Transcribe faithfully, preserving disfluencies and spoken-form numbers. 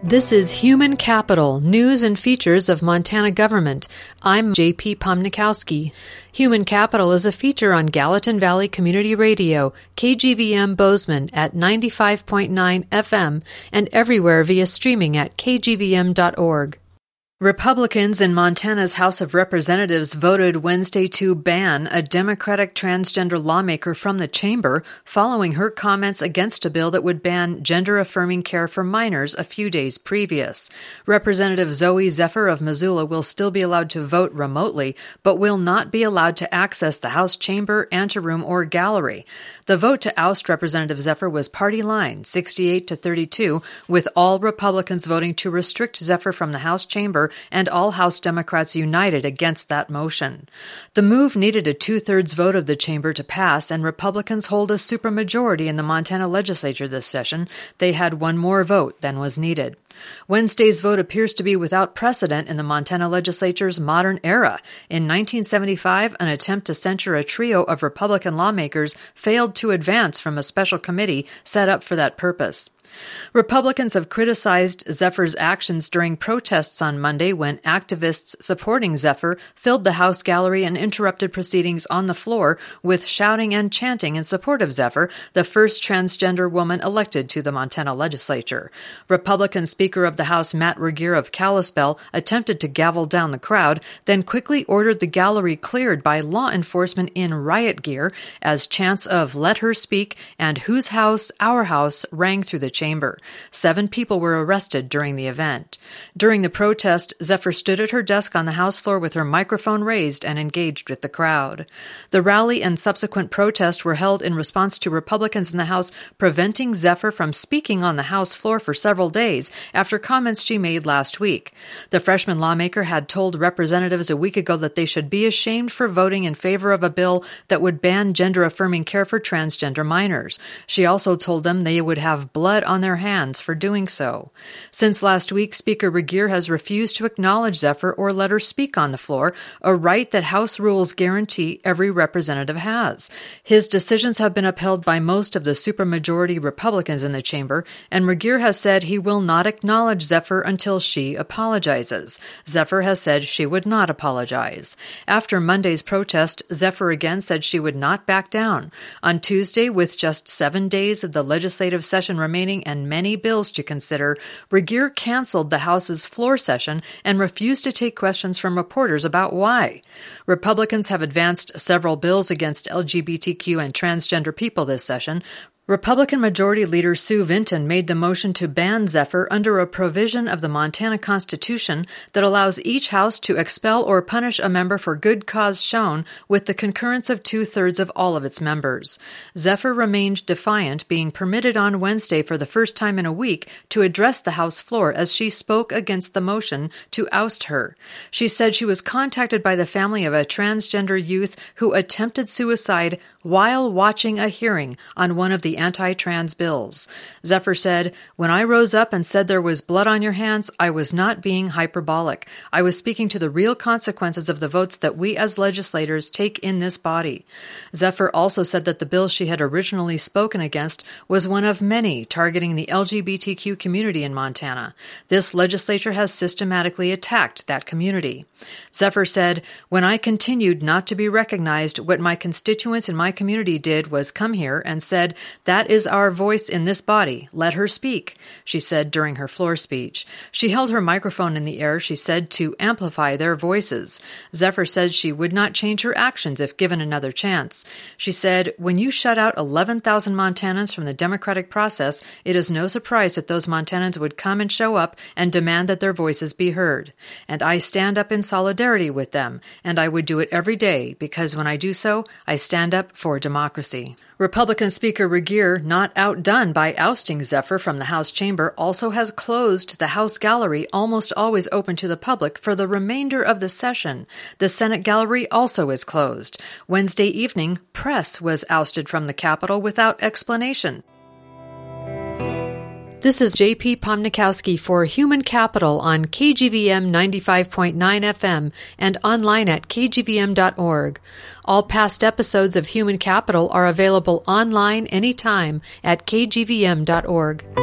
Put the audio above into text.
This is Human Capital, News and Features of Montana Government. I'm J P Pomnikowski. Human Capital is a feature on Gallatin Valley Community Radio, K G V M Bozeman at ninety-five point nine F M, and everywhere via streaming at k g v m dot org. Republicans in Montana's House of Representatives voted Wednesday to ban a Democratic transgender lawmaker from the chamber following her comments against a bill that would ban gender-affirming care for minors a few days previous. Representative Zoe Zephyr of Missoula will still be allowed to vote remotely, but will not be allowed to access the House chamber, anteroom, or gallery. The vote to oust Representative Zephyr was party line, sixty-eight to thirty-two, with all Republicans voting to restrict Zephyr from the House chamber and all House Democrats united against that motion. The move needed a two-thirds vote of the chamber to pass, and Republicans hold a supermajority in the Montana legislature this session. They had one more vote than was needed. Wednesday's vote appears to be without precedent in the Montana legislature's modern era. In nineteen seventy-five, an attempt to censure a trio of Republican lawmakers failed to advance from a special committee set up for that purpose. Republicans have criticized Zephyr's actions during protests on Monday when activists supporting Zephyr filled the House gallery and interrupted proceedings on the floor with shouting and chanting in support of Zephyr, the first transgender woman elected to the Montana legislature. Republican Speaker of the House Matt Regier of Kalispell attempted to gavel down the crowd, then quickly ordered the gallery cleared by law enforcement in riot gear as chants of "Let her speak" and "Whose house? Our house" rang through the chamber. Chamber. Seven people were arrested during the event. During the protest, Zephyr stood at her desk on the House floor with her microphone raised and engaged with the crowd. The rally and subsequent protest were held in response to Republicans in the House preventing Zephyr from speaking on the House floor for several days after comments she made last week. The freshman lawmaker had told representatives a week ago that they should be ashamed for voting in favor of a bill that would ban gender-affirming care for transgender minors. She also told them they would have blood on their hands for doing so. Since last week, Speaker Regier has refused to acknowledge Zephyr or let her speak on the floor, a right that House rules guarantee every representative has. His decisions have been upheld by most of the supermajority Republicans in the chamber, and Regier has said he will not acknowledge Zephyr until she apologizes. Zephyr has said she would not apologize. After Monday's protest, Zephyr again said she would not back down. On Tuesday, with just seven days of the legislative session remaining and many bills to consider, Regier canceled the House's floor session and refused to take questions from reporters about why. Republicans have advanced several bills against L G B T Q and transgender people this session. Republican Majority Leader Sue Vinton made the motion to ban Zephyr under a provision of the Montana Constitution that allows each House to expel or punish a member for good cause shown with the concurrence of two-thirds of all of its members. Zephyr remained defiant, being permitted on Wednesday for the first time in a week to address the House floor as she spoke against the motion to oust her. She said she was contacted by the family of a transgender youth who attempted suicide while watching a hearing on one of the anti-trans bills. Zephyr said, "When I rose up and said there was blood on your hands, I was not being hyperbolic. I was speaking to the real consequences of the votes that we as legislators take in this body." Zephyr also said that the bill she had originally spoken against was one of many targeting the L G B T Q community in Montana. This legislature has systematically attacked that community. Zephyr said, "When I continued not to be recognized, what my constituents in my community did was come here and said, 'That is our voice in this body. Let her speak,'" she said during her floor speech. She held her microphone in the air, she said, to amplify their voices. Zephyr said she would not change her actions if given another chance. She said, "When you shut out eleven thousand Montanans from the democratic process, it is no surprise that those Montanans would come and show up and demand that their voices be heard. And I stand up in solidarity with them, and I would do it every day, because when I do so, I stand up for democracy." Republican Speaker Regier, not outdone by ousting Zephyr from the House chamber, also has closed the House gallery, almost always open to the public, for the remainder of the session. The Senate gallery also is closed. Wednesday evening, press was ousted from the Capitol without explanation. This is J P Pomnikowski for Human Capital on K G V M ninety-five point nine F M and online at k g v m dot org. All past episodes of Human Capital are available online anytime at k g v m dot org.